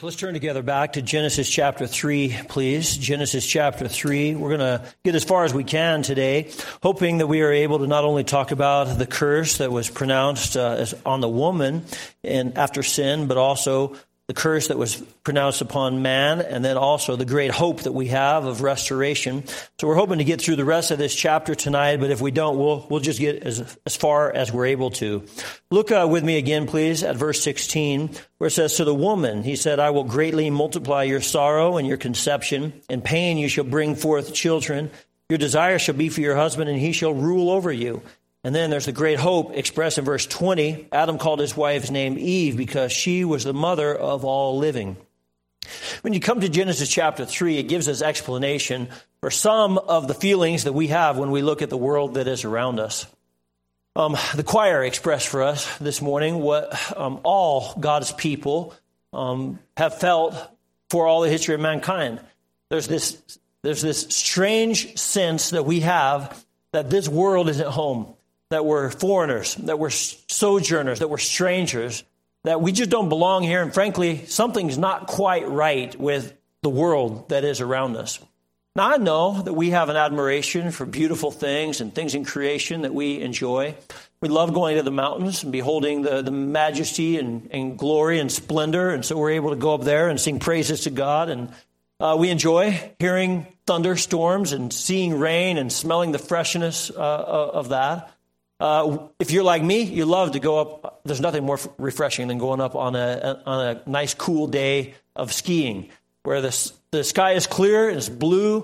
Let's turn together back to Genesis chapter 3, please. Genesis chapter 3. We're going to get as far as we can today, hoping that we are able to not only talk about the curse that was pronounced on the woman after sin, but also the curse that was pronounced upon man, and then also the great hope that we have of restoration. So we're hoping to get through the rest of this chapter tonight, but if we don't, we'll just get as far as we're able to. Look with me again, please, at verse 16, where it says, "To the woman, he said, I will greatly multiply your sorrow and your conception. In pain you shall bring forth children. Your desire shall be for your husband, and he shall rule over you." And then there's the great hope expressed in verse 20. Adam called his wife's name Eve because she was the mother of all living. When you come to Genesis chapter 3, it gives us explanation for some of the feelings that we have when we look at the world that is around us. The choir expressed for us this morning what all God's people have felt for all the history of mankind. There's this strange sense that we have that this world isn't home, that we're foreigners, that we're sojourners, that we're strangers, that we just don't belong here. And frankly, something's not quite right with the world that is around us. Now, I know that we have an admiration for beautiful things and things in creation that we enjoy. We love going to the mountains and beholding the majesty and glory and splendor. And so we're able to go up there and sing praises to God. And we enjoy hearing thunderstorms and seeing rain and smelling the freshness of that. If you're like me, you love to go up. There's nothing more refreshing than going up on a nice, cool day of skiing, where the sky is clear, it's blue,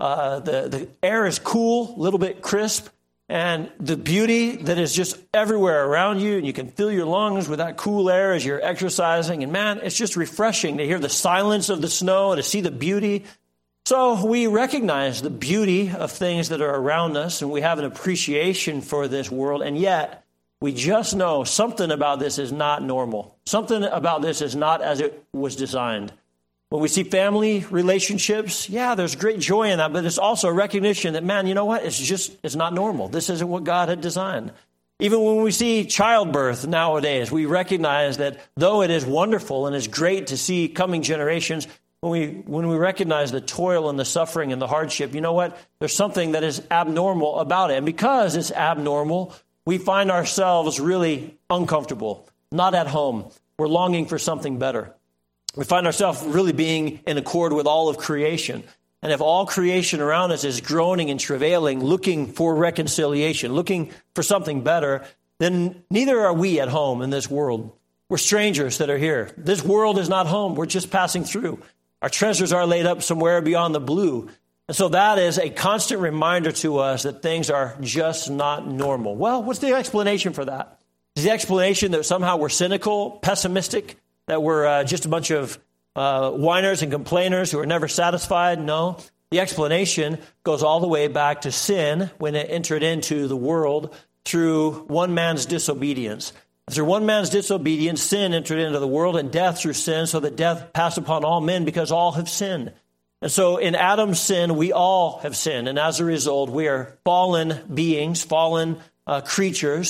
the air is cool, a little bit crisp, and the beauty that is just everywhere around you, and you can fill your lungs with that cool air as you're exercising. And man, it's just refreshing to hear the silence of the snow and to see the beauty. So we recognize the beauty of things that are around us, and we have an appreciation for this world, and yet we just know something about this is not normal. Something about this is not as it was designed. When we see family relationships, yeah, there's great joy in that, but it's also a recognition that, man, you know what? It's not normal. This isn't what God had designed. Even when we see childbirth nowadays, we recognize that though it is wonderful and it's great to see coming generations, when we recognize the toil and the suffering and the hardship, you know what? There's something that is abnormal about it. And because it's abnormal, we find ourselves really uncomfortable, not at home. We're longing for something better. We find ourselves really being in accord with all of creation. And if all creation around us is groaning and travailing, looking for reconciliation, looking for something better, then neither are we at home in this world. We're strangers that are here. This world is not home. We're just passing through. Our treasures are laid up somewhere beyond the blue. And so that is a constant reminder to us that things are just not normal. Well, what's the explanation for that? Is the explanation that somehow we're cynical, pessimistic, that we're just a bunch of whiners and complainers who are never satisfied? No. The explanation goes all the way back to sin when it entered into the world through one man's disobedience. Through one man's disobedience, sin entered into the world, and death through sin, so that death passed upon all men because all have sinned. And so in Adam's sin, we all have sinned. And as a result, we are fallen beings, fallen creatures.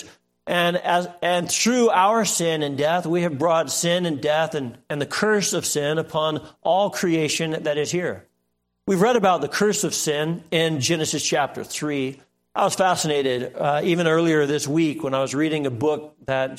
And through our sin and death, we have brought sin and death and the curse of sin upon all creation that is here. We've read about the curse of sin in Genesis chapter 3. I was fascinated even earlier this week when I was reading a book that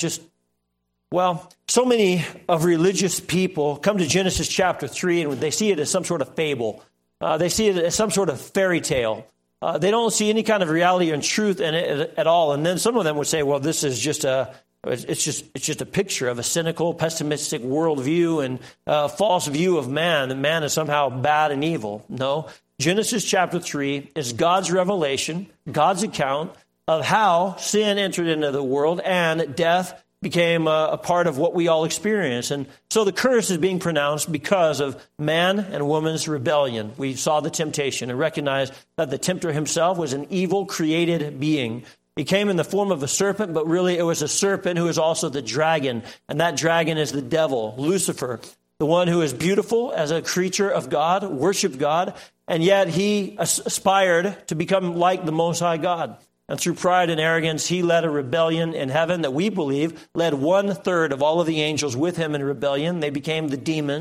so many of religious people come to Genesis chapter 3 and they see it as some sort of fable. They see it as some sort of fairy tale. They don't see any kind of reality and truth in it at all. And then some of them would say, well, this is just it's just a picture of a cynical, pessimistic worldview and a false view of man, that man is somehow bad and evil. No. Genesis chapter 3 is God's revelation, God's account of how sin entered into the world and death became a part of what we all experience. And so the curse is being pronounced because of man and woman's rebellion. We saw the temptation and recognized that the tempter himself was an evil created being. He came in the form of a serpent, but really it was a serpent who is also the dragon. And that dragon is the devil, Lucifer, the one who is beautiful as a creature of God, worshiped God, and yet he aspired to become like the Most High God. And through pride and arrogance, he led a rebellion in heaven that we believe led 1/3 of all of the angels with him in rebellion. They became the demons.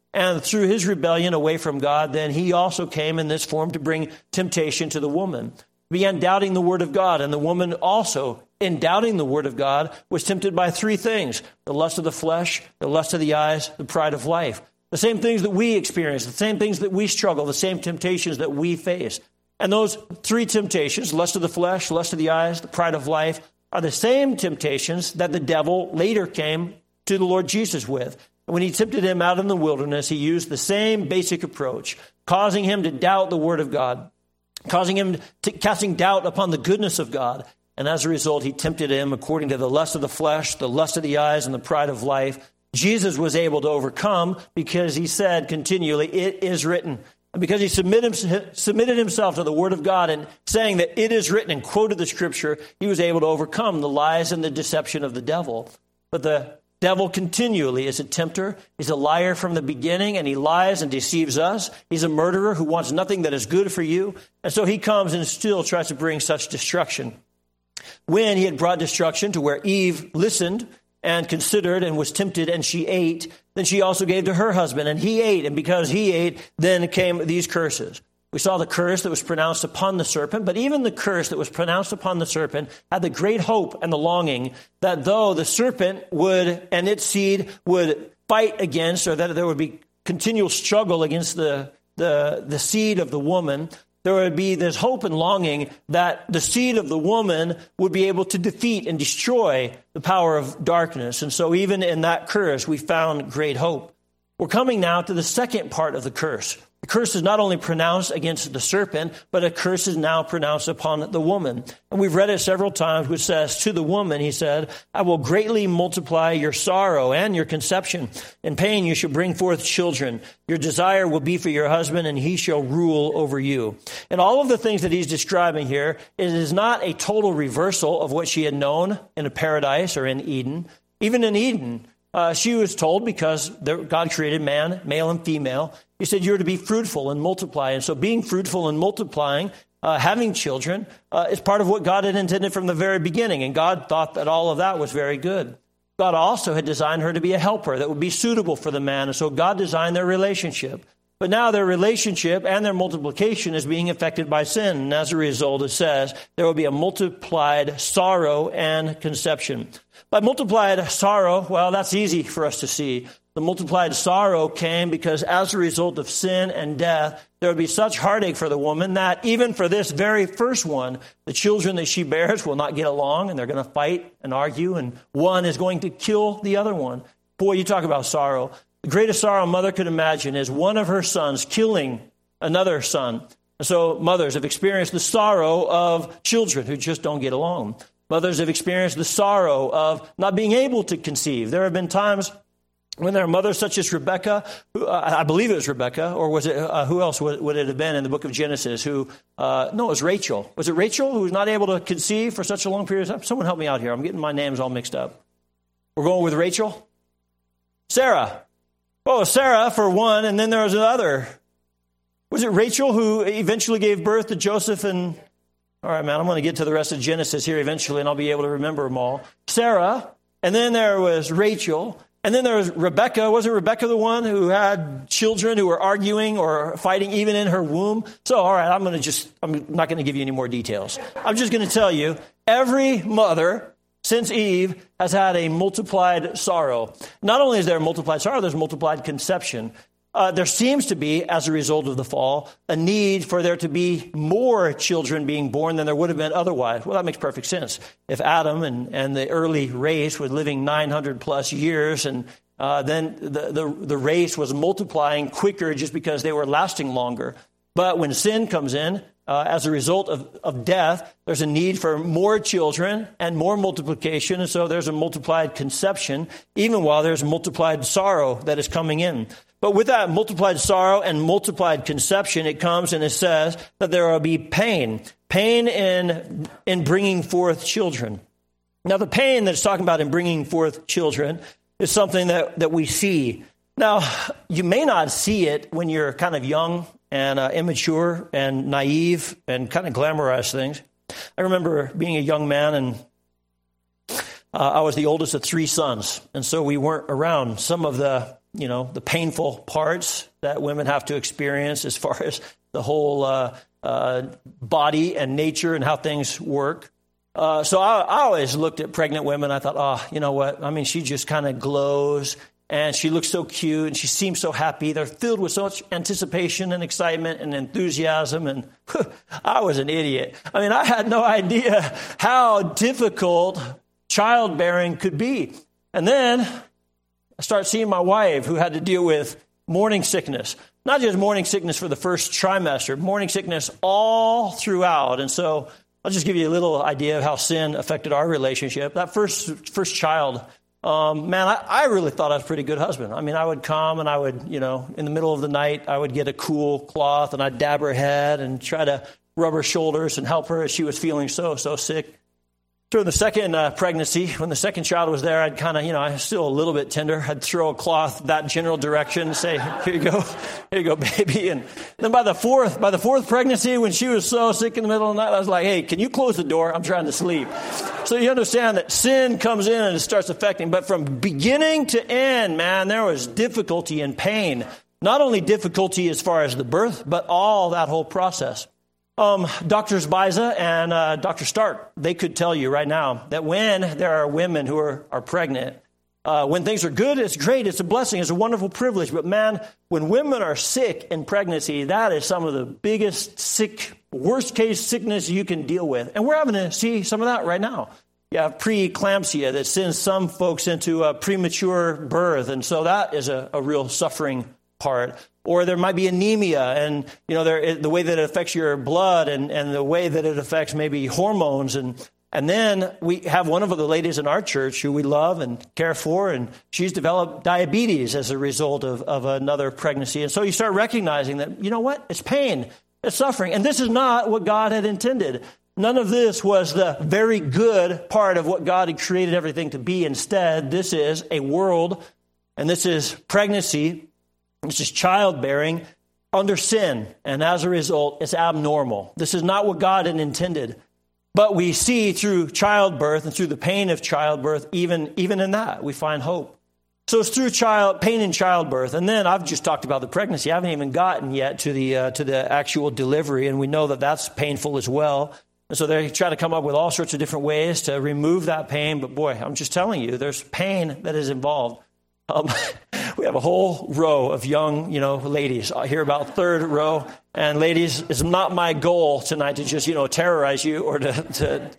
And through his rebellion away from God, then he also came in this form to bring temptation to the woman. Began doubting the word of God, and the woman also, in doubting the word of God, was tempted by three things: the lust of the flesh, the lust of the eyes, the pride of life. The same things that we experience, the same things that we struggle, the same temptations that we face. And those three temptations, lust of the flesh, lust of the eyes, the pride of life, are the same temptations that the devil later came to the Lord Jesus with. And when he tempted him out in the wilderness, he used the same basic approach, causing him to doubt the word of God, causing him to casting doubt upon the goodness of God. And as a result, he tempted him according to the lust of the flesh, the lust of the eyes, and the pride of life. Jesus was able to overcome because he said continually, "It is written." And because he submitted himself to the word of God and saying that it is written and quoted the scripture, he was able to overcome the lies and the deception of the devil. But the devil continually is a tempter. He's a liar from the beginning, and he lies and deceives us. He's a murderer who wants nothing that is good for you. And so he comes and still tries to bring such destruction. When he had brought destruction to where Eve listened and considered and was tempted, and she ate, then she also gave to her husband, and he ate. And because he ate, then came these curses. We saw the curse that was pronounced upon the serpent, but even the curse that was pronounced upon the serpent had the great hope and the longing that though the serpent would and its seed would fight against, or that there would be continual struggle against the seed of the woman, there would be this hope and longing that the seed of the woman would be able to defeat and destroy the power of darkness. And so even in that curse, we found great hope. We're coming now to the second part of the curse. The curse is not only pronounced against the serpent, but a curse is now pronounced upon the woman. And we've read it several times, which says, to the woman, he said, "I will greatly multiply your sorrow and your conception. In pain you shall bring forth children. Your desire will be for your husband, and he shall rule over you." And all of the things that he's describing here, it is not a total reversal of what she had known in a paradise or in Eden. Even in Eden, she was told, because God created man, male and female, he said, you're to be fruitful and multiply. And so being fruitful and multiplying, having children, is part of what God had intended from the very beginning. And God thought that all of that was very good. God also had designed her to be a helper that would be suitable for the man. And so God designed their relationship. But now their relationship and their multiplication is being affected by sin. And as a result, it says, there will be a multiplied sorrow and conception. By multiplied sorrow, well, that's easy for us to see. The multiplied sorrow came because as a result of sin and death, there would be such heartache for the woman that even for this very first one, the children that she bears will not get along, and they're going to fight and argue, and one is going to kill the other one. Boy, you talk about sorrow. The greatest sorrow a mother could imagine is one of her sons killing another son. And so mothers have experienced the sorrow of children who just don't get along. Mothers have experienced the sorrow of not being able to conceive. There have been times when there are mothers such as Rebecca, who, I believe it was Rebecca, or was it, who else would it have been in the book of Genesis, no, it was Rachel. Was it Rachel who was not able to conceive for such a long period of time? Someone help me out here. I'm getting my names all mixed up. We're going with Rachel? Sarah. Oh, Sarah for one, and then there was another. Was it Rachel who eventually gave birth to Joseph and... All right, man, I'm going to get to the rest of Genesis here eventually, and I'll be able to remember them all. Sarah, and then there was Rachel, and then there was Rebecca. Wasn't Rebecca the one who had children who were arguing or fighting even in her womb? So, all right, I'm not going to give you any more details. I'm just going to tell you, every mother since Eve has had a multiplied sorrow. Not only is there a multiplied sorrow, there's multiplied conception. There seems to be, as a result of the fall, a need for there to be more children being born than there would have been otherwise. Well, that makes perfect sense. If Adam and the early race was living 900 plus years, and then the race was multiplying quicker just because they were lasting longer. But when sin comes in, as a result of death, there's a need for more children and more multiplication. And so there's a multiplied conception, even while there's multiplied sorrow that is coming in. But with that multiplied sorrow and multiplied conception, it comes and it says that there will be pain in bringing forth children. Now, the pain that it's talking about in bringing forth children is something that we see. Now, you may not see it when you're kind of young and immature and naive and kind of glamorize things. I remember being a young man, and I was the oldest of three sons, and so we weren't around some of the the painful parts that women have to experience as far as the whole body and nature and how things work. So I always looked at pregnant women. I thought, oh, you know what? I mean, she just kind of glows and she looks so cute and she seems so happy. They're filled with so much anticipation and excitement and enthusiasm. And I was an idiot. I mean, I had no idea how difficult childbearing could be. And then I started seeing my wife, who had to deal with morning sickness. Not just morning sickness for the first trimester, morning sickness all throughout. And so I'll just give you a little idea of how sin affected our relationship. That first child, I really thought I was a pretty good husband. I mean, I would come and I would, in the middle of the night, I would get a cool cloth and I'd dab her head and try to rub her shoulders and help her as she was feeling so sick. During the second pregnancy, when the second child was there, I'd kind of, I was still a little bit tender. I'd throw a cloth that general direction and say, here you go, baby. And then by the fourth pregnancy, when she was so sick in the middle of the night, I was like, hey, can you close the door? I'm trying to sleep. So you understand that sin comes in and it starts affecting. But from beginning to end, man, there was difficulty and pain. Not only difficulty as far as the birth, but all that whole process. Drs. Biza and Dr. Stark, they could tell you right now that when there are women who are pregnant, when things are good, it's great, it's a blessing, it's a wonderful privilege. But man, when women are sick in pregnancy, that is some of the biggest worst case sickness you can deal with. And we're having to see some of that right now. You have preeclampsia that sends some folks into a premature birth. And so that is a real suffering part. Or there might be anemia and, the way that it affects your blood and the way that it affects maybe hormones. And then we have one of the ladies in our church who we love and care for, and she's developed diabetes as a result of another pregnancy. And so you start recognizing that, you know what? It's pain, it's suffering. And this is not what God had intended. None of this was the very good part of what God had created everything to be. Instead, this is a world, and this is pregnancy, this is childbearing under sin, and as a result, it's abnormal. This is not what God had intended. But we see through childbirth and through the pain of childbirth, even in that, we find hope. So it's through pain in childbirth, and then I've just talked about the pregnancy. I haven't even gotten yet to the actual delivery, and we know that that's painful as well. And so they try to come up with all sorts of different ways to remove that pain. But boy, I'm just telling you, there's pain that is involved. We have a whole row of young, ladies here, about third row. And ladies, it's not my goal tonight to just, terrorize you or to.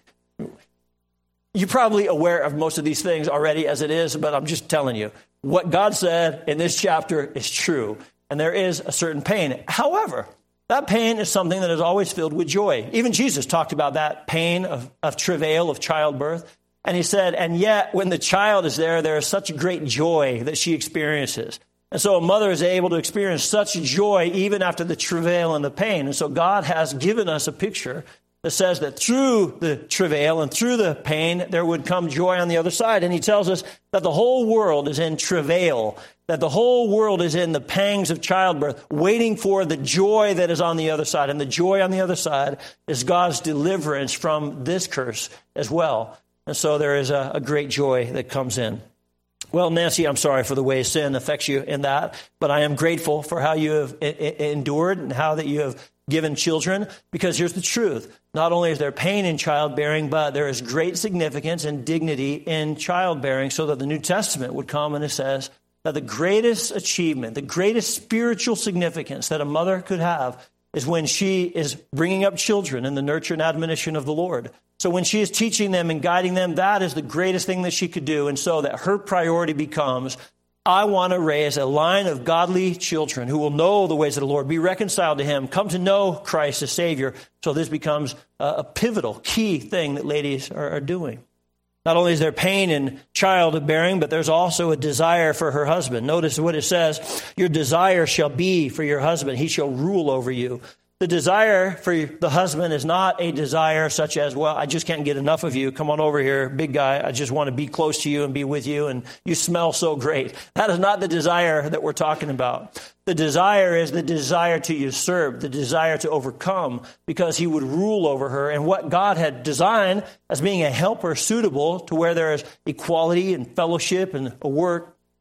You're probably aware of most of these things already as it is, but I'm just telling you, what God said in this chapter is true. And there is a certain pain. However, that pain is something that is always filled with joy. Even Jesus talked about that pain of travail, of childbirth. And he said, and yet when the child is there is such great joy that she experiences. And so a mother is able to experience such joy even after the travail and the pain. And so God has given us a picture that says that through the travail and through the pain, there would come joy on the other side. And he tells us that the whole world is in travail, that the whole world is in the pangs of childbirth, waiting for the joy that is on the other side. And the joy on the other side is God's deliverance from this curse as well. And so there is a great joy that comes in. Well, Nancy, I'm sorry for the way sin affects you in that, but I am grateful for how you have endured and how that you have given children, because here's the truth. Not only is there pain in childbearing, but there is great significance and dignity in childbearing, so that the New Testament would come and it says that the greatest achievement, the greatest spiritual significance that a mother could have is when she is bringing up children in the nurture and admonition of the Lord. So when she is teaching them and guiding them, that is the greatest thing that she could do. And so that her priority becomes, I want to raise a line of godly children who will know the ways of the Lord, be reconciled to him, come to know Christ as Savior. So this becomes a pivotal, key thing that ladies are doing. Not only is there pain in childbearing, but there's also a desire for her husband. Notice what it says, your desire shall be for your husband. He shall rule over you. The desire for the husband is not a desire such as, well, I just can't get enough of you. Come on over here, big guy. I just want to be close to you and be with you, and you smell so great. That is not the desire that we're talking about. The desire is the desire to usurp, the desire to overcome, because he would rule over her. And what God had designed as being a helper suitable to where there is equality and fellowship and a work,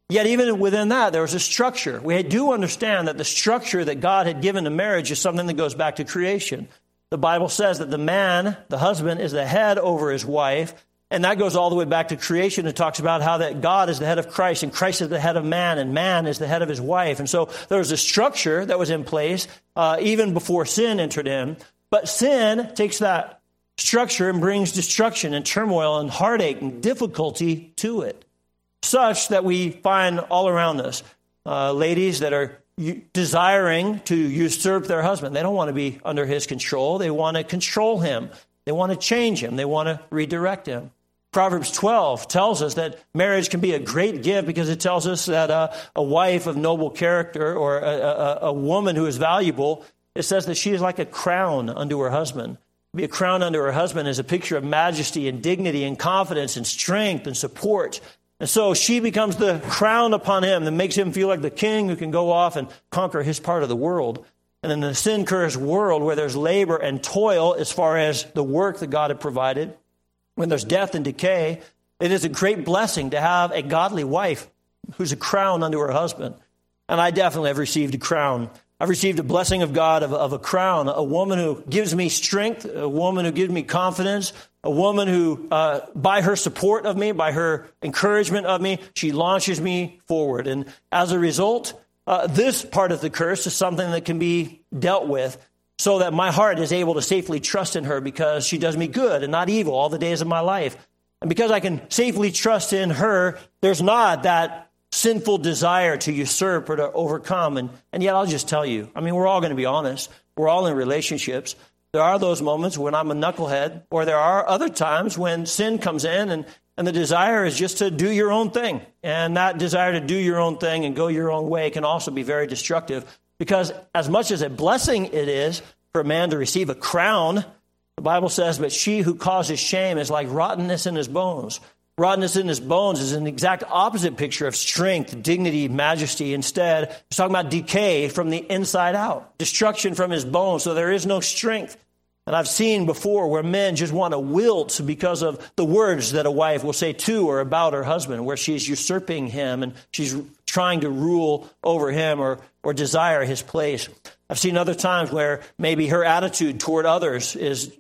Yet even within that, there was a structure. We do understand that the structure that God had given to marriage is something that goes back to creation. The Bible says that the man, the husband, is the head over his wife, and that goes all the way back to creation. It talks about how that God is the head of Christ, and Christ is the head of man, and man is the head of his wife. And so there was a structure that was in place even before sin entered in. But sin takes that structure and brings destruction and turmoil and heartache and difficulty to it, such that we find all around us ladies that are desiring to usurp their husband. They don't want to be under his control. They want to control him. They want to change him. They want to redirect him. Proverbs 12 tells us that marriage can be a great gift because it tells us that a wife of noble character or a woman who is valuable, it says that she is like a crown unto her husband. To be a crown unto her husband is a picture of majesty and dignity and confidence and strength and support. And so she becomes the crown upon him that makes him feel like the king who can go off and conquer his part of the world. And in the sin-cursed world where there's labor and toil as far as the work that God had provided, when there's death and decay, it is a great blessing to have a godly wife who's a crown unto her husband. And I definitely have received a crown. I've received a blessing of God of a crown, a woman who gives me strength, a woman who gives me confidence, a woman who, by her support of me, by her encouragement of me, she launches me forward. And as a result, this part of the curse is something that can be dealt with so that my heart is able to safely trust in her because she does me good and not evil all the days of my life. And because I can safely trust in her, there's not that sinful desire to usurp or to overcome. And yet I'll just tell you, I mean, we're all going to be honest. We're all in relationships. There are those moments when I'm a knucklehead, or there are other times when sin comes in and the desire is just to do your own thing. And that desire to do your own thing and go your own way can also be very destructive, because as much as a blessing it is for a man to receive a crown, the Bible says, but she who causes shame is like rottenness in his bones. Rottenness in his bones is an exact opposite picture of strength, dignity, majesty. Instead, it's talking about decay from the inside out, destruction from his bones, so there is no strength. And I've seen before where men just want to wilt because of the words that a wife will say to or about her husband, where she's usurping him and she's trying to rule over him or desire his place. I've seen other times where maybe her attitude toward others is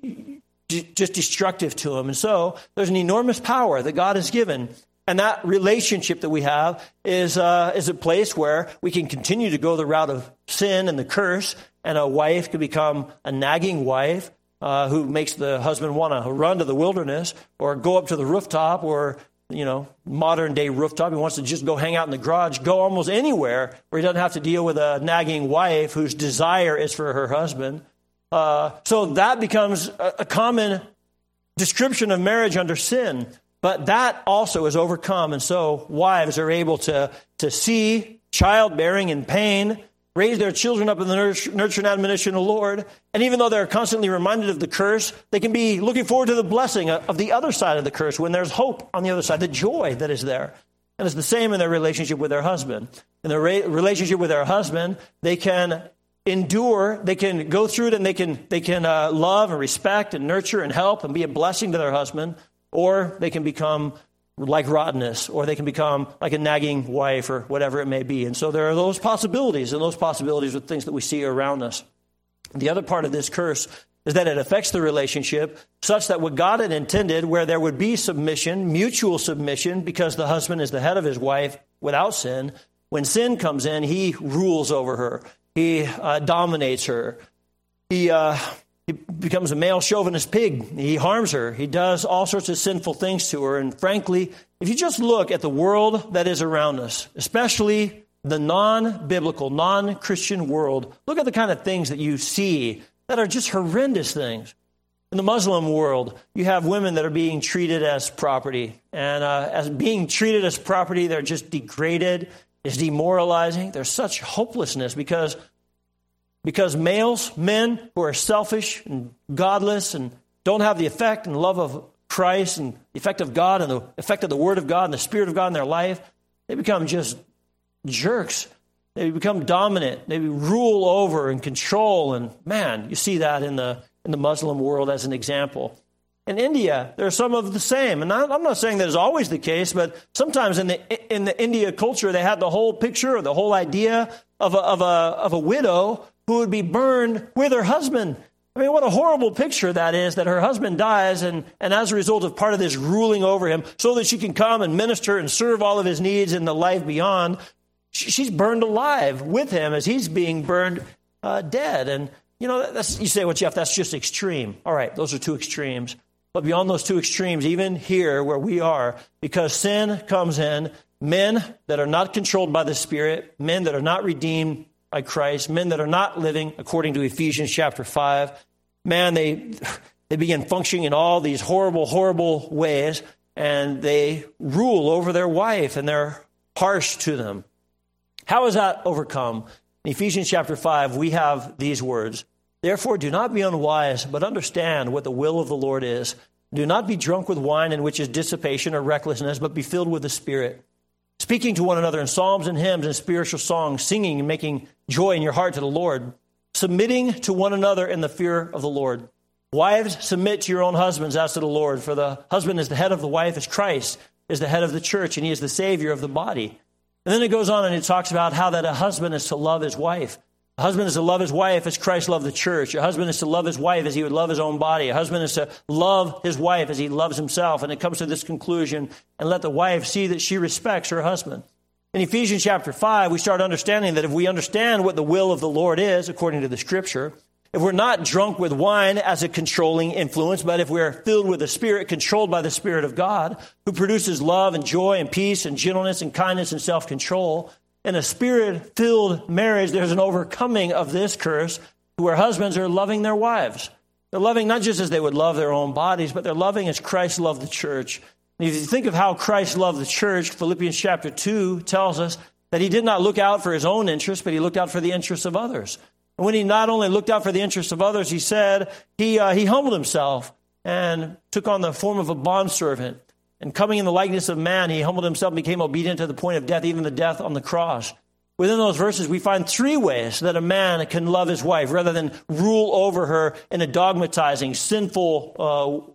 just destructive to him. And so there's an enormous power that God has given. And that relationship that we have is a place where we can continue to go the route of sin and the curse, and a wife can become a nagging wife who makes the husband want to run to the wilderness or go up to the rooftop, or, modern day rooftop. He wants to just go hang out in the garage, go almost anywhere where he doesn't have to deal with a nagging wife whose desire is for her husband. So that becomes a common description of marriage under sin. But that also is overcome. And so wives are able to see childbearing and pain, raise their children up in the nurture and admonition of the Lord. And even though they're constantly reminded of the curse, they can be looking forward to the blessing of the other side of the curse when there's hope on the other side, the joy that is there. And it's the same in their relationship with their husband. In their relationship with their husband, they can endure, they can go through it, and they can love and respect and nurture and help and be a blessing to their husband, or they can become like rottenness, or they can become like a nagging wife, or whatever it may be. And so there are those possibilities, and those possibilities are things that we see around us. The other part of this curse is that it affects the relationship such that what God had intended, where there would be submission, mutual submission, because the husband is the head of his wife without sin, when sin comes in, he rules over her. He dominates her. He becomes a male chauvinist pig. He harms her. He does all sorts of sinful things to her. And frankly, if you just look at the world that is around us, especially the non-biblical, non-Christian world, look at the kind of things that you see that are just horrendous things. In the Muslim world, you have women that are being treated as property. And as being treated as property, they're just degraded. It's demoralizing. There's such hopelessness because men who are selfish and godless and don't have the effect and love of Christ and the effect of God and the effect of the Word of God and the Spirit of God in their life, they become just jerks. They become dominant. They rule over and control. And man, you see that in the Muslim world as an example. In India, there are some of the same. And I'm not saying that is always the case, but sometimes in the India culture, they had the whole picture or the whole idea of a widow who would be burned with her husband. I mean, what a horrible picture that is, that her husband dies, and as a result of part of this ruling over him, so that she can come and minister and serve all of his needs in the life beyond, she's burned alive with him as he's being burned dead. And, you say, well, Jeff, that's just extreme. All right, those are two extremes. But beyond those two extremes, even here where we are, because sin comes in, men that are not controlled by the Spirit, men that are not redeemed by Christ, men that are not living according to Ephesians chapter 5, man, they begin functioning in all these horrible, horrible ways, and they rule over their wife, and they're harsh to them. How is that overcome? In Ephesians chapter 5, we have these words, "Therefore do not be unwise, but understand what the will of the Lord is. Do not be drunk with wine, in which is dissipation or recklessness, but be filled with the Spirit, speaking to one another in psalms and hymns and spiritual songs, singing and making joy in your heart to the Lord, submitting to one another in the fear of the Lord. Wives, submit to your own husbands as to the Lord, for the husband is the head of the wife, as Christ is the head of the church, and he is the Savior of the body." And then it goes on and it talks about how that a husband is to love his wife. A husband is to love his wife as Christ loved the church. A husband is to love his wife as he would love his own body. A husband is to love his wife as he loves himself. And it comes to this conclusion, and let the wife see that she respects her husband. In Ephesians chapter 5, we start understanding that if we understand what the will of the Lord is, according to the Scripture, if we're not drunk with wine as a controlling influence, but if we're filled with the Spirit, controlled by the Spirit of God, who produces love and joy and peace and gentleness and kindness and self-control, in a Spirit-filled marriage, there's an overcoming of this curse where husbands are loving their wives. They're loving not just as they would love their own bodies, but they're loving as Christ loved the church. And if you think of how Christ loved the church, Philippians chapter 2 tells us that he did not look out for his own interests, but he looked out for the interests of others. And when he not only looked out for the interests of others, he said he humbled himself and took on the form of a bondservant. And coming in the likeness of man, he humbled himself and became obedient to the point of death, even the death on the cross. Within those verses, we find three ways that a man can love his wife rather than rule over her in a dogmatizing, sinful,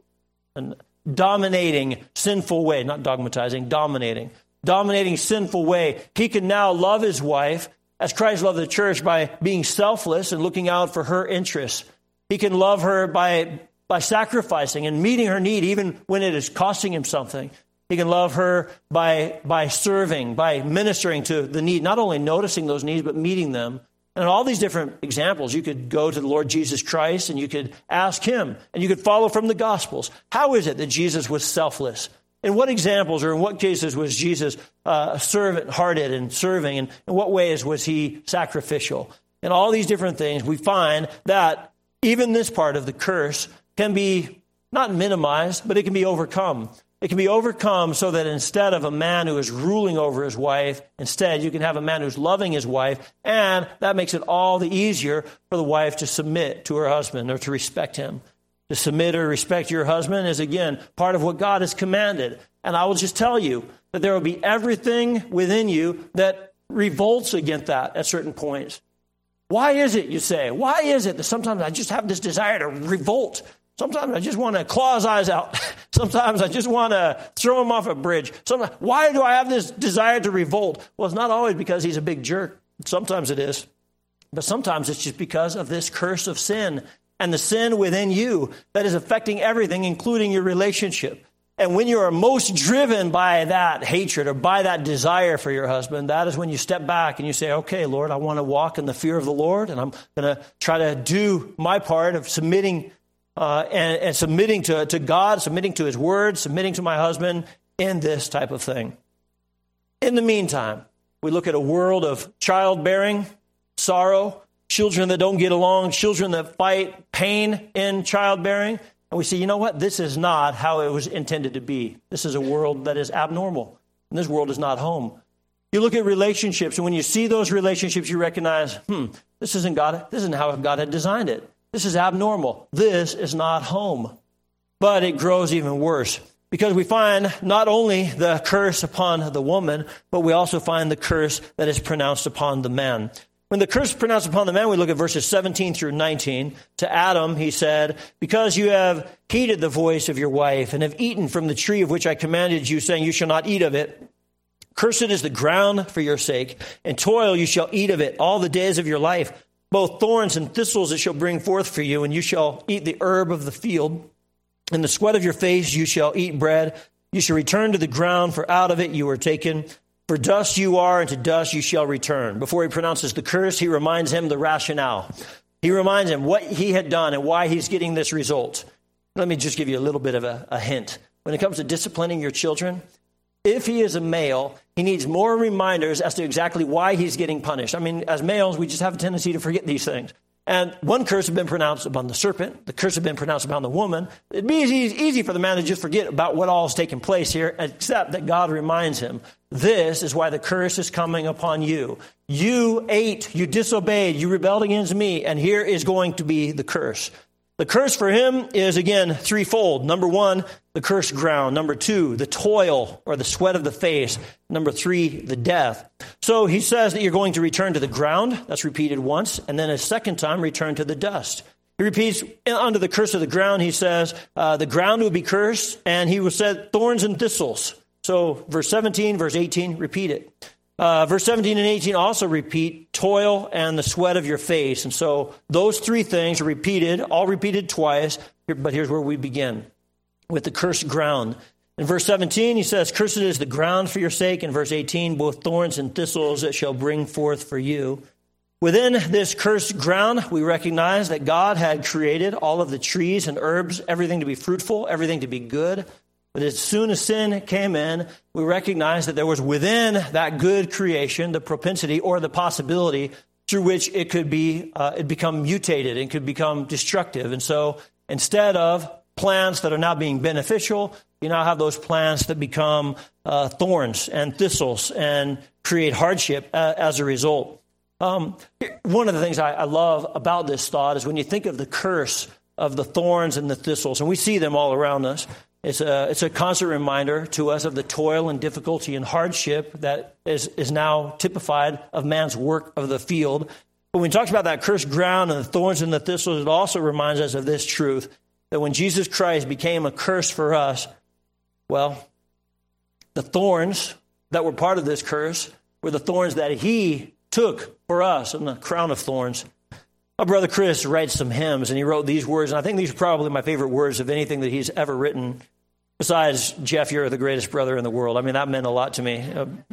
dominating, sinful way. Not dogmatizing, dominating, sinful way. He can now love his wife as Christ loved the church by being selfless and looking out for her interests. He can love her by sacrificing and meeting her need, even when it is costing him something. He can love her by serving, by ministering to the need, not only noticing those needs, but meeting them. And all these different examples, you could go to the Lord Jesus Christ and you could ask him, and you could follow from the Gospels. How is it that Jesus was selfless? In what examples or in what cases was Jesus servant-hearted and serving? And in what ways was he sacrificial? In all these different things, we find that even this part of the curse can be not minimized, but it can be overcome. It can be overcome so that instead of a man who is ruling over his wife, instead you can have a man who's loving his wife, and that makes it all the easier for the wife to submit to her husband or to respect him. To submit or respect your husband is, again, part of what God has commanded. And I will just tell you that there will be everything within you that revolts against that at certain points. Why is it, you say? Why is it that sometimes I just have this desire to revolt? Sometimes I just want to claw his eyes out. Sometimes I just want to throw him off a bridge. Why do I have this desire to revolt? Well, it's not always because he's a big jerk. Sometimes it is. But sometimes it's just because of this curse of sin and the sin within you that is affecting everything, including your relationship. And when you are most driven by that hatred or by that desire for your husband, that is when you step back and you say, okay, Lord, I want to walk in the fear of the Lord, and I'm going to try to do my part of submitting and submitting to God, submitting to his word, submitting to my husband in this type of thing. In the meantime, we look at a world of childbearing, sorrow, children that don't get along, children that fight, pain in childbearing. And we say, you know what? This is not how it was intended to be. This is a world that is abnormal. And this world is not home. You look at relationships, and when you see those relationships, you recognize, this isn't God. This isn't how God had designed it. This is abnormal. This is not home. But it grows even worse because we find not only the curse upon the woman, but we also find the curse that is pronounced upon the man. When the curse is pronounced upon the man, we look at verses 17 through 19. To Adam, he said, because you have heeded the voice of your wife and have eaten from the tree of which I commanded you, saying, you shall not eat of it. Cursed is the ground for your sake, and toil you shall eat of it all the days of your life. Both thorns and thistles it shall bring forth for you, and you shall eat the herb of the field. In the sweat of your face you shall eat bread. You shall return to the ground, for out of it you were taken. For dust you are, and to dust you shall return. Before he pronounces the curse, he reminds him the rationale. He reminds him what he had done and why he's getting this result. Let me just give you a little bit of a hint. When it comes to disciplining your children, if he is a male, he needs more reminders as to exactly why he's getting punished. I mean, as males, we just have a tendency to forget these things. And one curse had been pronounced upon the serpent. The curse had been pronounced upon the woman. It'd be easy for the man to just forget about what all is taking place here, except that God reminds him, this is why the curse is coming upon you. You ate, you disobeyed, you rebelled against me, and here is going to be the curse. The curse for him is, again, threefold. Number one, the cursed ground. Number two, the toil or the sweat of the face. Number three, the death. So he says that you're going to return to the ground. That's repeated once. And then a second time, return to the dust. He repeats, under the curse of the ground, he says, the ground will be cursed, and he will set thorns and thistles. So verse 17, verse 18, repeat it. Verse 17 and 18 also repeat toil and the sweat of your face. And so those three things are repeated, all repeated twice. But here's where we begin, with the cursed ground. In verse 17, he says, cursed is the ground for your sake. In verse 18, both thorns and thistles it shall bring forth for you. Within this cursed ground, we recognize that God had created all of the trees and herbs, everything to be fruitful, everything to be good. But as soon as sin came in, we recognize that there was within that good creation the propensity or the possibility through which it could be, it become mutated and could become destructive. And so instead of plants that are now being beneficial, you now have those plants that become thorns and thistles and create hardship as a result. One of the things I love about this thought is when you think of the curse of the thorns and the thistles, and we see them all around us. It's a constant reminder to us of the toil and difficulty and hardship that is now typified of man's work of the field. But when we talk about that cursed ground and the thorns and the thistles, it also reminds us of this truth, that when Jesus Christ became a curse for us, well, the thorns that were part of this curse were the thorns that he took for us, and the crown of thorns. My brother Chris writes some hymns, and he wrote these words, and I think these are probably my favorite words of anything that he's ever written. Besides, Jeff, you're the greatest brother in the world. I mean, that meant a lot to me.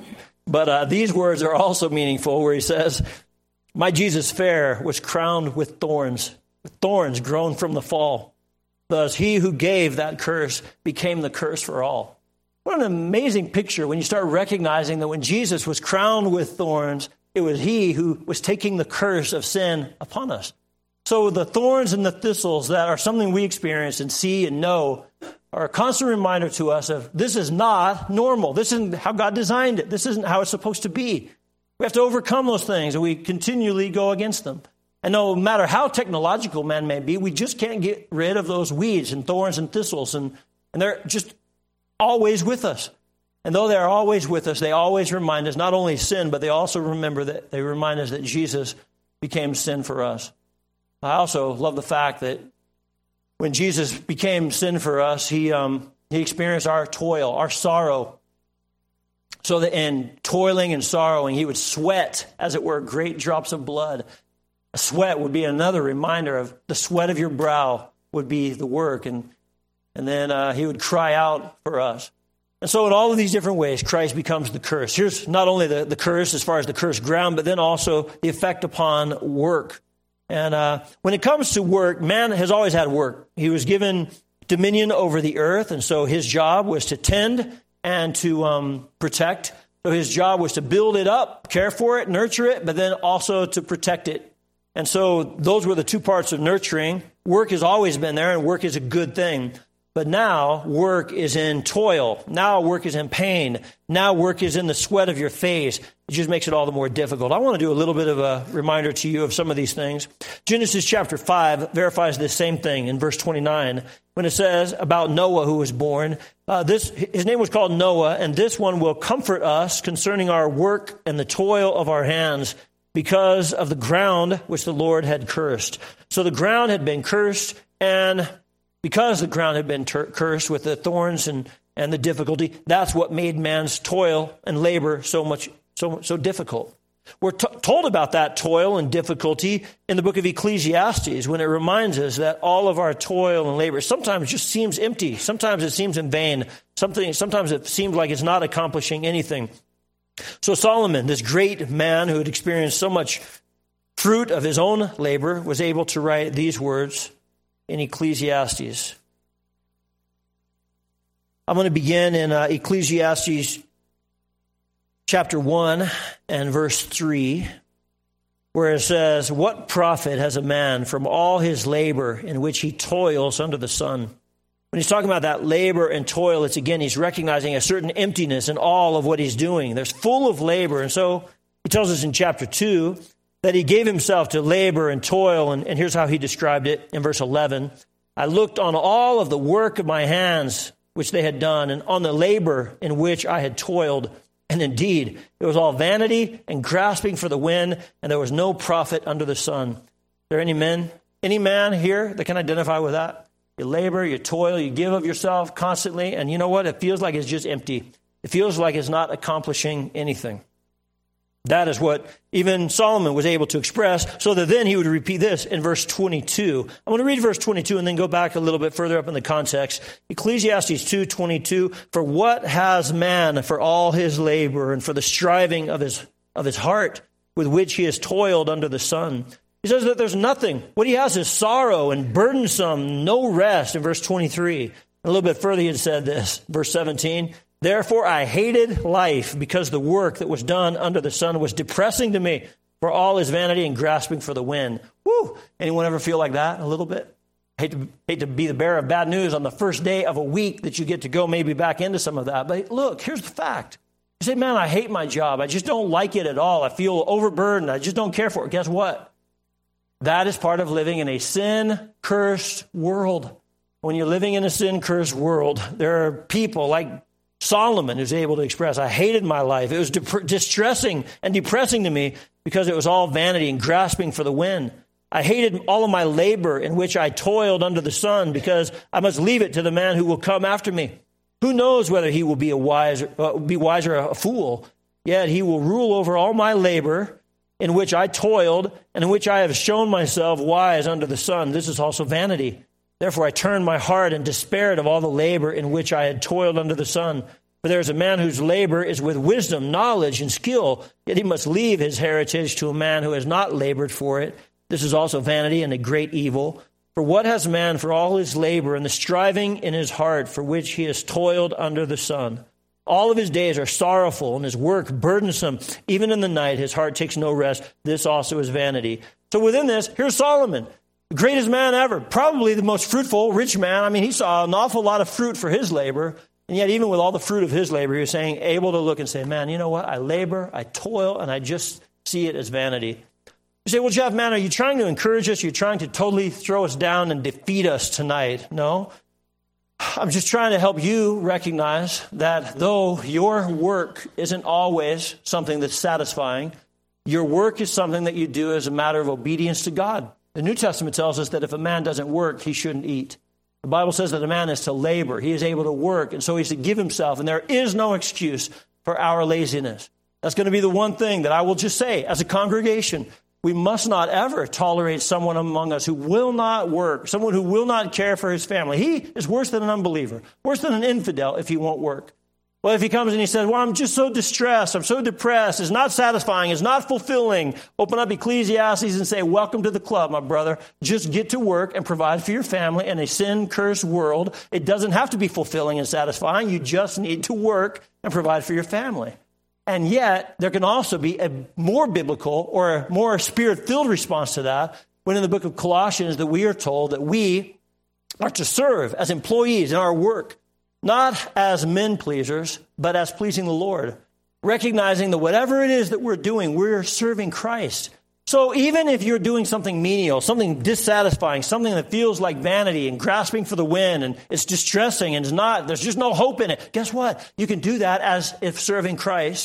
But these words are also meaningful, where he says, my Jesus fair was crowned with thorns grown from the fall. Thus, he who gave that curse became the curse for all. What an amazing picture when you start recognizing that when Jesus was crowned with thorns, it was he who was taking the curse of sin upon us. So the thorns and the thistles that are something we experience and see and know are a constant reminder to us of this is not normal. This isn't how God designed it. This isn't how it's supposed to be. We have to overcome those things, and we continually go against them. And no matter how technological man may be, we just can't get rid of those weeds and thorns and thistles, and they're just always with us. And though they're always with us, they always remind us not only sin, but they also they remind us that Jesus became sin for us. I also love the fact that when Jesus became sin for us, he experienced our toil, our sorrow. So that in toiling and sorrowing, he would sweat, as it were, great drops of blood. A sweat would be another reminder of the sweat of your brow would be the work. And then he would cry out for us. And so in all of these different ways, Christ becomes the curse. Here's not only the curse as far as the cursed ground, but then also the effect upon work. And when it comes to work, man has always had work. He was given dominion over the earth, and so his job was to tend and to protect. So his job was to build it up, care for it, nurture it, but then also to protect it. And so those were the two parts of nurturing. Work has always been there, and work is a good thing. But now work is in toil. Now work is in pain. Now work is in the sweat of your face. It just makes it all the more difficult. I want to do a little bit of a reminder to you of some of these things. Genesis chapter 5 verifies this same thing in verse 29 when it says about Noah who was born. His name was called Noah, and this one will comfort us concerning our work and the toil of our hands, because of the ground which the Lord had cursed. So the ground had been cursed, and because the ground had been cursed with the thorns and the difficulty, that's what made man's toil and labor so difficult. We're told about that toil and difficulty in the book of Ecclesiastes when it reminds us that all of our toil and labor sometimes just seems empty. Sometimes it seems in vain. Sometimes it seems like it's not accomplishing anything. So Solomon, this great man who had experienced so much fruit of his own labor, was able to write these words in Ecclesiastes. I'm going to begin in Ecclesiastes chapter 1 and verse 3, where it says, "What profit has a man from all his labor in which he toils under the sun?" When he's talking about that labor and toil, he's recognizing a certain emptiness in all of what he's doing. There's full of labor. And so he tells us in chapter 2 that he gave himself to labor and toil. And here's how he described it in verse 11. "I looked on all of the work of my hands, which they had done, and on the labor in which I had toiled. And indeed, it was all vanity and grasping for the wind, and there was no profit under the sun." Are there any man here that can identify with that? You labor, you toil, you give of yourself constantly, and you know what? It feels like it's just empty. It feels like it's not accomplishing anything. That is what even Solomon was able to express, so that then he would repeat this in verse 22. I want to read verse 22 and then go back a little bit further up in the context. Ecclesiastes 2:22, "For what has man for all his labor and for the striving of his heart with which he has toiled under the sun?" He says that there's nothing. What he has is sorrow and burdensome, no rest in verse 23. A little bit further he had said this, verse 17, "Therefore I hated life because the work that was done under the sun was depressing to me, for all is vanity and grasping for the wind." Woo! Anyone ever feel like that a little bit? Hate to be the bearer of bad news on the first day of a week that you get to go maybe back into some of that. But look, here's the fact. You say, "Man, I hate my job. I just don't like it at all. I feel overburdened. I just don't care for it." Guess what? That is part of living in a sin-cursed world. When you're living in a sin-cursed world, there are people like Solomon who's able to express, "I hated my life. It was distressing and depressing to me because it was all vanity and grasping for the wind. I hated all of my labor in which I toiled under the sun because I must leave it to the man who will come after me. Who knows whether he will be wise or a fool? Yet he will rule over all my labor in which I toiled and in which I have shown myself wise under the sun. This is also vanity. Therefore I turned my heart and despaired of all the labor in which I had toiled under the sun. For there is a man whose labor is with wisdom, knowledge, and skill, yet he must leave his heritage to a man who has not labored for it. This is also vanity and a great evil. For what has man for all his labor and the striving in his heart for which he has toiled under the sun? All of his days are sorrowful and his work burdensome. Even in the night, his heart takes no rest. This also is vanity." So within this, here's Solomon, the greatest man ever, probably the most fruitful, rich man. I mean, he saw an awful lot of fruit for his labor. And yet, even with all the fruit of his labor, he was saying, able to look and say, "Man, you know what? I labor, I toil, and I just see it as vanity." You say, "Well, Jeff, man, are you trying to encourage us? You're trying to totally throw us down and defeat us tonight?" No. I'm just trying to help you recognize that though your work isn't always something that's satisfying, your work is something that you do as a matter of obedience to God. The New Testament tells us that if a man doesn't work, he shouldn't eat. The Bible says that a man is to labor. He is able to work, and so he's to give himself, and there is no excuse for our laziness. That's going to be the one thing that I will just say as a congregation. We must not ever tolerate someone among us who will not work, someone who will not care for his family. He is worse than an unbeliever, worse than an infidel if he won't work. Well, if he comes and he says, "Well, I'm just so distressed, I'm so depressed, it's not satisfying, it's not fulfilling," open up Ecclesiastes and say, "Welcome to the club, my brother. Just get to work and provide for your family in a sin-cursed world. It doesn't have to be fulfilling and satisfying. You just need to work and provide for your family." And yet, there can also be a more biblical or a more spirit-filled response to that when in the book of Colossians that we are told that we are to serve as employees in our work, not as men pleasers, but as pleasing the Lord, recognizing that whatever it is that we're doing, we're serving Christ. So even if you're doing something menial, something dissatisfying, something that feels like vanity and grasping for the wind and it's distressing and there's just no hope in it, guess what? You can do that as if serving Christ,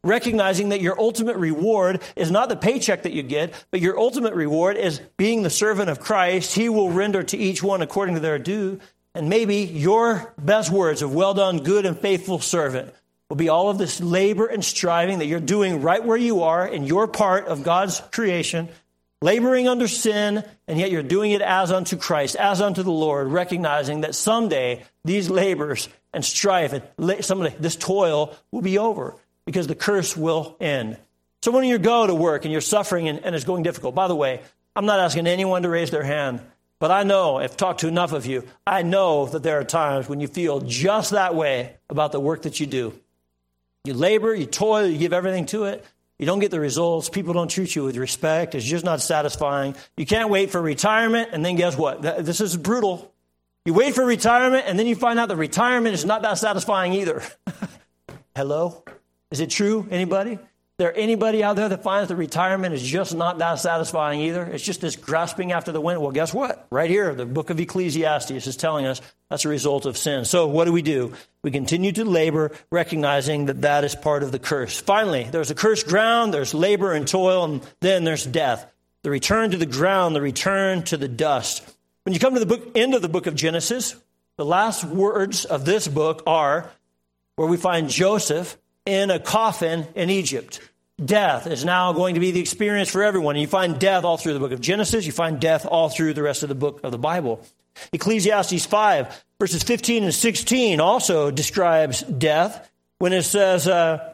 recognizing that your ultimate reward is not the paycheck that you get, but your ultimate reward is being the servant of Christ. He will render to each one according to their due. And maybe your best words of well done, good and faithful servant will be all of this labor and striving that you're doing right where you are in your part of God's creation, laboring under sin, and yet you're doing it as unto Christ, as unto the Lord, recognizing that someday these labors and strife, and someday this toil will be over because the curse will end. So when you go to work and you're suffering and it's going difficult, by the way, I'm not asking anyone to raise their hand, but I know, I've talked to enough of you, I know that there are times when you feel just that way about the work that you do. You labor, you toil, you give everything to it. You don't get the results. People don't treat you with respect. It's just not satisfying. You can't wait for retirement, and then guess what? This is brutal. You wait for retirement, and then you find out that retirement is not that satisfying either. Hello? Is it true? Anybody? Is there anybody out there that finds that retirement is just not that satisfying either? It's just this grasping after the wind. Well, guess what? Right here, the book of Ecclesiastes is telling us that's a result of sin. So what do? We continue to labor, recognizing that that is part of the curse. Finally, there's a cursed ground, there's labor and toil, and then there's death. The return to the ground, the return to the dust. When you come to the end of the book of Genesis, the last words of this book are where we find Joseph in a coffin in Egypt. Death is now going to be the experience for everyone. And you find death all through the book of Genesis. You find death all through the rest of the book of the Bible. Ecclesiastes 5, verses 15 and 16 also describes death when it says,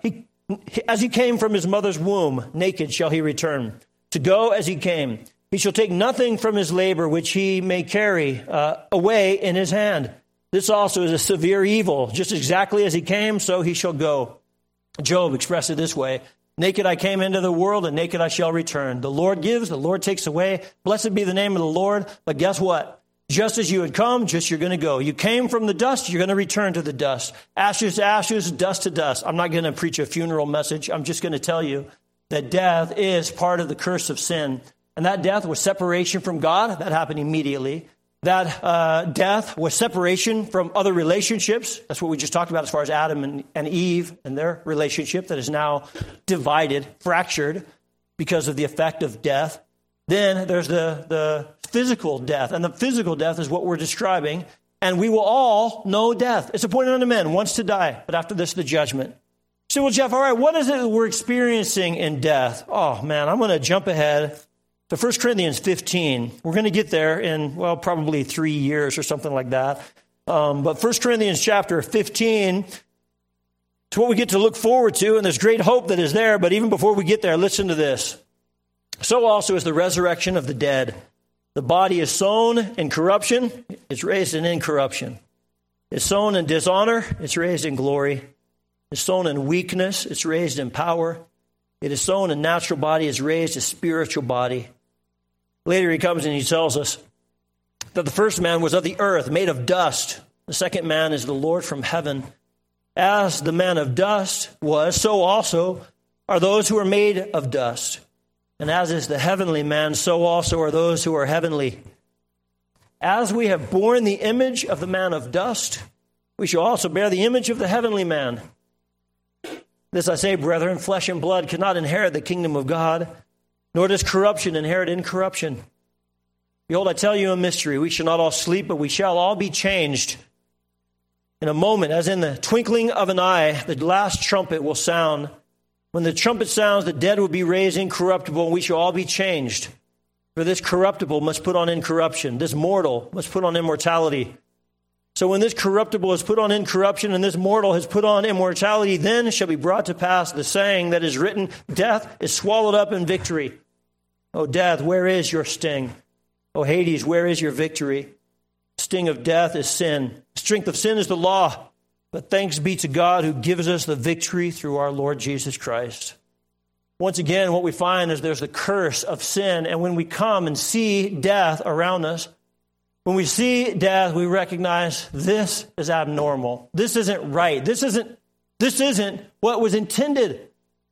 as he came from his mother's womb, naked shall he return. To go as he came. He shall take nothing from his labor which he may carry away in his hand. This also is a severe evil. Just exactly as he came, so he shall go. Job expressed it this way. Naked I came into the world, and naked I shall return. The Lord gives, the Lord takes away. Blessed be the name of the Lord. But guess what? Just as you had come, just you're going to go. You came from the dust, you're going to return to the dust. Ashes to ashes, dust to dust. I'm not going to preach a funeral message. I'm just going to tell you that death is part of the curse of sin. And that death was separation from God. That happened immediately. That death was separation from other relationships. That's what we just talked about as far as Adam and Eve and their relationship that is now divided, fractured because of the effect of death. Then there's the physical death. And the physical death is what we're describing. And we will all know death. It's appointed unto men once to die, but after this, the judgment. So, well, Jeff, all right, what is it that we're experiencing in death? Oh, man, I'm going to jump ahead to 1 Corinthians 15. We're going to get there in, well, probably 3 years or something like that. But 1 Corinthians chapter 15, it's what we get to look forward to, and there's great hope that is there. But even before we get there, listen to this. So also is the resurrection of the dead. The body is sown in corruption, it's raised in incorruption. It's sown in dishonor, it's raised in glory. It's sown in weakness, it's raised in power. It is sown in natural body, it's raised a spiritual body. Later he comes and he tells us that the first man was of the earth, made of dust. The second man is the Lord from heaven. As the man of dust was, so also are those who are made of dust. And as is the heavenly man, so also are those who are heavenly. As we have borne the image of the man of dust, we shall also bear the image of the heavenly man. This I say, brethren, flesh and blood cannot inherit the kingdom of God, nor does corruption inherit incorruption. Behold, I tell you a mystery. We shall not all sleep, but we shall all be changed. In a moment, as in the twinkling of an eye, the last trumpet will sound. When the trumpet sounds, the dead will be raised incorruptible, and we shall all be changed. For this corruptible must put on incorruption. This mortal must put on immortality. So when this corruptible is put on incorruption, and this mortal has put on immortality, then shall be brought to pass the saying that is written, death is swallowed up in victory. O death, where is your sting? O Hades, where is your victory? Sting of death is sin. Strength of sin is the law. But thanks be to God who gives us the victory through our Lord Jesus Christ. Once again, what we find is there's the curse of sin. And when we come and see death around us, when we see death, we recognize this is abnormal. This isn't right. This isn't what was intended.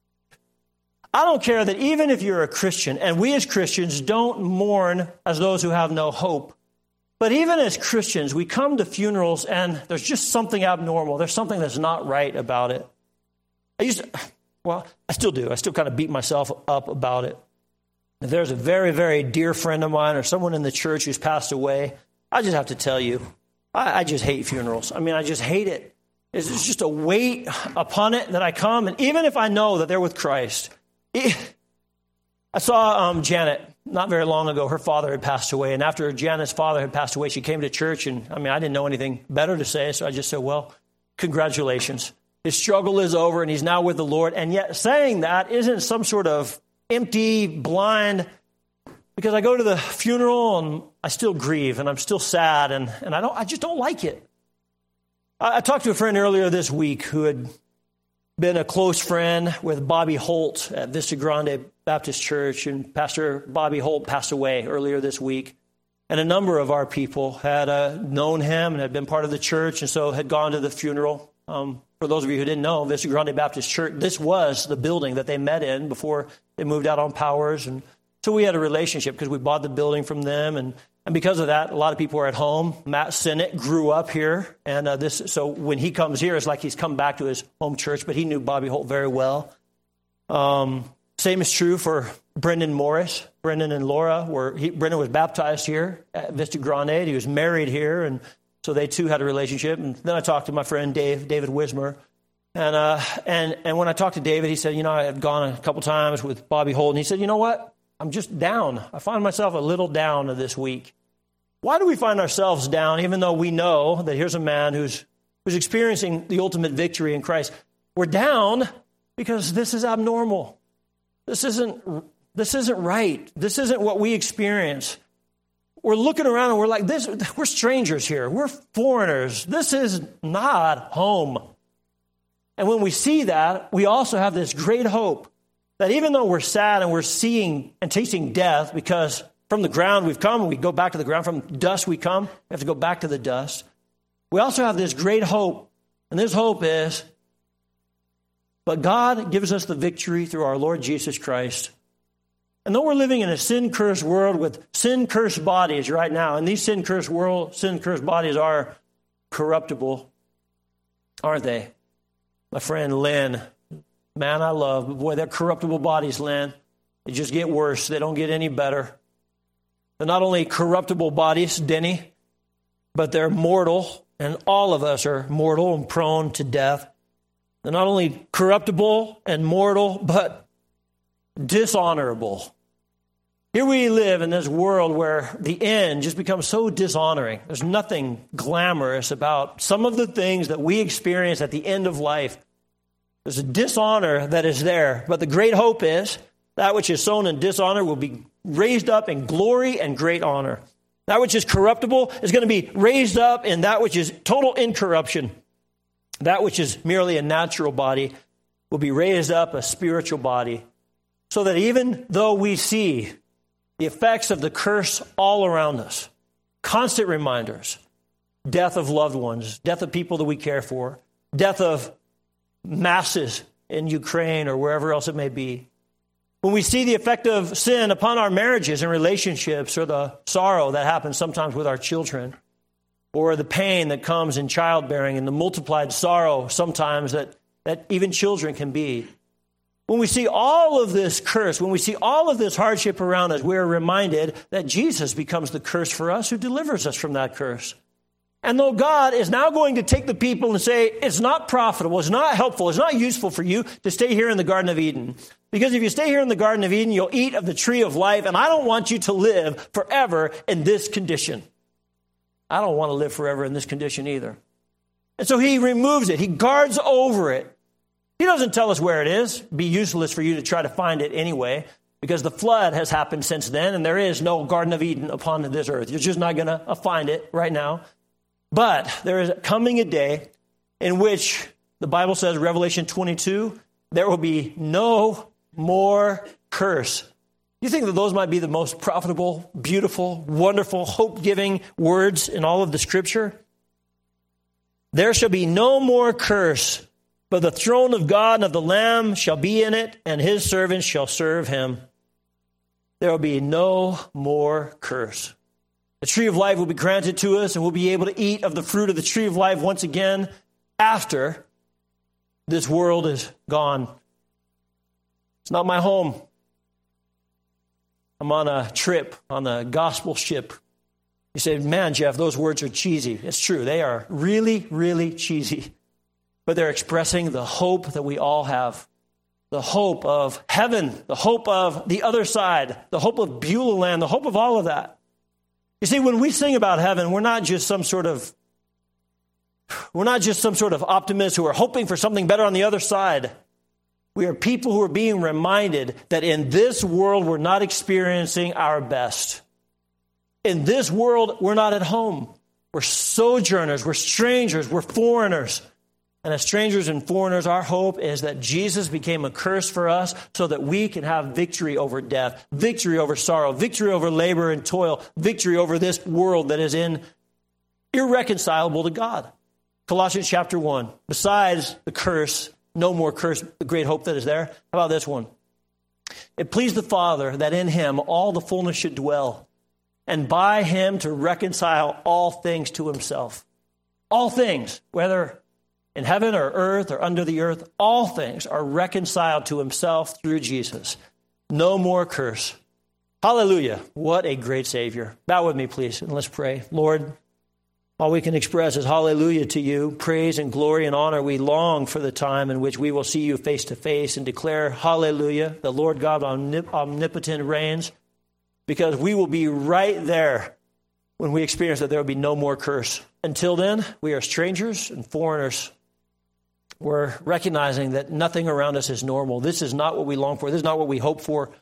I don't care that even if you're a Christian, and we as Christians don't mourn as those who have no hope. But even as Christians, we come to funerals and there's just something abnormal. There's something that's not right about it. Well, I still do. I still kind of beat myself up about it. If there's a very, very dear friend of mine or someone in the church who's passed away, I just have to tell you, I just hate funerals. I mean, I just hate it. It's just a weight upon it that I come, and even if I know that they're with Christ. I saw Janet not very long ago. Her father had passed away, and after Janet's father had passed away, she came to church, and I didn't know anything better to say, so I just said, well, congratulations. His struggle is over, and he's now with the Lord, and yet saying that isn't some sort of empty, blind, because I go to the funeral, and I still grieve, and I'm still sad, and I just don't like it. I talked to a friend earlier this week who had been a close friend with Bobby Holt at Vista Grande Baptist Church, and Pastor Bobby Holt passed away earlier this week. And a number of our people had known him and had been part of the church, and so had gone to the funeral. For those of you who didn't know, Vista Grande Baptist Church, this was the building that they met in before they moved out on Powers. And so we had a relationship because we bought the building from them, and because of that, a lot of people were at home. Matt Sinnott grew up here, and so when he comes here, it's like he's come back to his home church, but he knew Bobby Holt very well. Same is true for Brendan Morris. Brendan and Laura Brendan was baptized here at Vista Grande. He was married here, and so they too had a relationship. And then I talked to my friend David Wismer, and when I talked to David, he said, I had gone a couple times with Bobby Holt, and he said, you know what? I'm just down. I find myself a little down this week. Why do we find ourselves down, even though we know that here's a man who's experiencing the ultimate victory in Christ? We're down because this is abnormal. This isn't right. This isn't what we experience. We're looking around and we're like, we're strangers here. We're foreigners. This is not home. And when we see that, we also have this great hope that even though we're sad and we're seeing and tasting death, because from the ground we've come, and we go back to the ground, from dust we come, we have to go back to the dust. We also have this great hope, and this hope is, but God gives us the victory through our Lord Jesus Christ. And though we're living in a sin-cursed world with sin-cursed bodies right now, and these sin-cursed bodies are corruptible, aren't they? My friend Lynn, man I love, but boy, they're corruptible bodies, Lynn. They just get worse. They don't get any better. They're not only corruptible bodies, Denny, but they're mortal, and all of us are mortal and prone to death. They're not only corruptible and mortal, but dishonorable. Here we live in this world where the end just becomes so dishonoring. There's nothing glamorous about some of the things that we experience at the end of life. There's a dishonor that is there, but the great hope is that which is sown in dishonor will be raised up in glory and great honor. That which is corruptible is going to be raised up in that which is total incorruption. That which is merely a natural body will be raised up a spiritual body, so that even though we see the effects of the curse all around us, constant reminders, death of loved ones, death of people that we care for, death of masses in Ukraine or wherever else it may be. When we see the effect of sin upon our marriages and relationships, or the sorrow that happens sometimes with our children, or the pain that comes in childbearing and the multiplied sorrow sometimes that even children can be. When we see all of this curse, when we see all of this hardship around us, we're reminded that Jesus becomes the curse for us, who delivers us from that curse. And though God is now going to take the people and say, it's not profitable, it's not helpful, it's not useful for you to stay here in the Garden of Eden. Because if you stay here in the Garden of Eden, you'll eat of the tree of life, and I don't want you to live forever in this condition. I don't want to live forever in this condition either. And so he removes it. He guards over it. He doesn't tell us where it is. It'd be useless for you to try to find it anyway, because the flood has happened since then, and there is no Garden of Eden upon this earth. You're just not going to find it right now. But there is coming a day in which the Bible says, Revelation 22, there will be no more curse. You think that those might be the most profitable, beautiful, wonderful, hope-giving words in all of the Scripture? There shall be no more curse, but the throne of God and of the Lamb shall be in it, and his servants shall serve him. There will be no more curse. The tree of life will be granted to us, and we'll be able to eat of the fruit of the tree of life once again after this world is gone. It's not my home. I'm on a trip on the gospel ship. You say, man, Jeff, those words are cheesy. It's true. They are really, really cheesy. But they're expressing the hope that we all have. The hope of heaven, the hope of the other side, the hope of Beulah land, the hope of all of that. You see, when we sing about heaven, we're not just some sort of optimists who are hoping for something better on the other side. We are people who are being reminded that in this world, we're not experiencing our best. In this world, we're not at home. We're sojourners, we're strangers, we're foreigners. And as strangers and foreigners, our hope is that Jesus became a curse for us so that we can have victory over death, victory over sorrow, victory over labor and toil, victory over this world that is irreconcilable to God. Colossians chapter 1, besides the curse, no more curse, the great hope that is there. How about this one? It pleased the Father that in him all the fullness should dwell, and by him to reconcile all things to himself. All things, whether in heaven or earth or under the earth, all things are reconciled to himself through Jesus. No more curse. Hallelujah. What a great Savior. Bow with me, please, and let's pray. Lord, all we can express is hallelujah to you. Praise and glory and honor. We long for the time in which we will see you face to face and declare hallelujah. The Lord God omnipotent reigns, because we will be right there when we experience that there will be no more curse. Until then, we are strangers and foreigners. We're recognizing that nothing around us is normal. This is not what we long for. This is not what we hope for.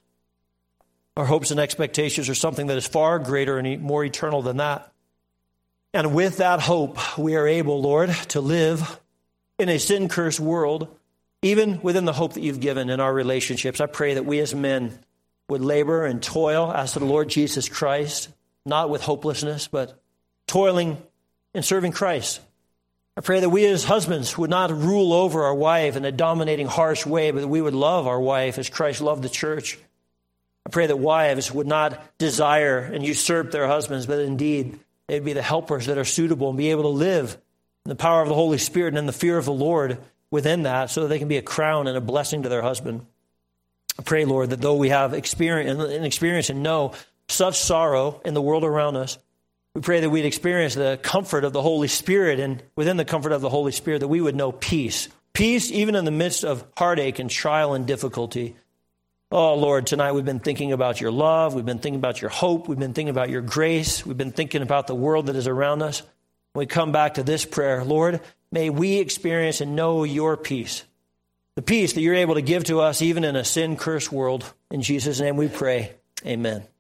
Our hopes and expectations are something that is far greater and more eternal than that. And with that hope, we are able, Lord, to live in a sin-cursed world, even within the hope that you've given in our relationships. I pray that we as men would labor and toil as to the Lord Jesus Christ, not with hopelessness, but toiling and serving Christ. I pray that we as husbands would not rule over our wife in a dominating, harsh way, but that we would love our wife as Christ loved the church. I pray that wives would not desire and usurp their husbands, but indeed they'd be the helpers that are suitable and be able to live in the power of the Holy Spirit and in the fear of the Lord within that, so that they can be a crown and a blessing to their husband. I pray, Lord, that though we have experience and know such sorrow in the world around us, we pray that we'd experience the comfort of the Holy Spirit, and within the comfort of the Holy Spirit, that we would know peace. Peace even in the midst of heartache and trial and difficulty. Oh, Lord, tonight we've been thinking about your love. We've been thinking about your hope. We've been thinking about your grace. We've been thinking about the world that is around us. When we come back to this prayer, Lord, may we experience and know your peace. The peace that you're able to give to us even in a sin-cursed world. In Jesus' name we pray. Amen.